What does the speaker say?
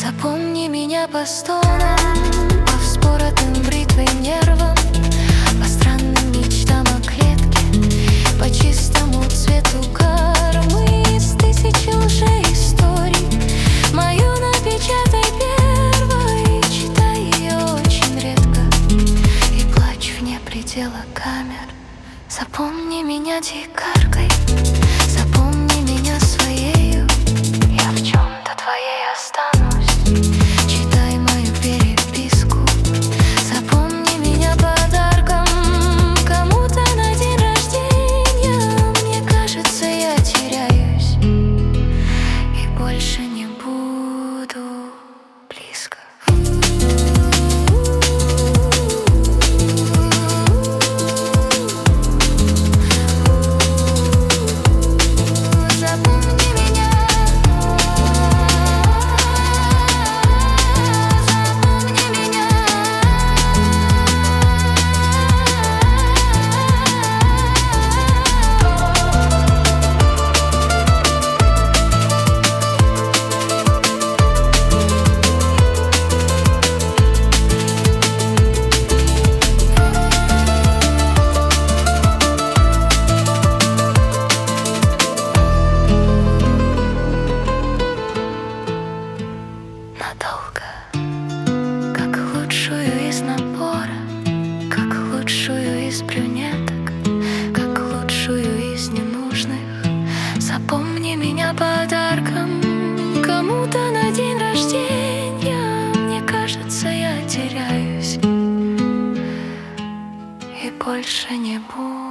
Запомни меня по стонам, по вспоротым бритвой нервам, по странным мечтам о клетке, по чистому цвету кармы из тысячи лжеисторий. Мою напечатай первой, читай ее очень редко и плачь вне предела камер. Запомни меня дикаркой, запомни меня своею, я в чем-то твоей останусь. Читай мою переписку, запомни меня подарком кому-то на день рождения. Мне кажется, я теряюсь и больше не буду близко. Надолго, как лучшую из набора, как лучшую из брюнеток, как лучшую из ненужных. Запомни меня подарком кому-то на день рождения. Мне кажется, я теряюсь и больше не буду.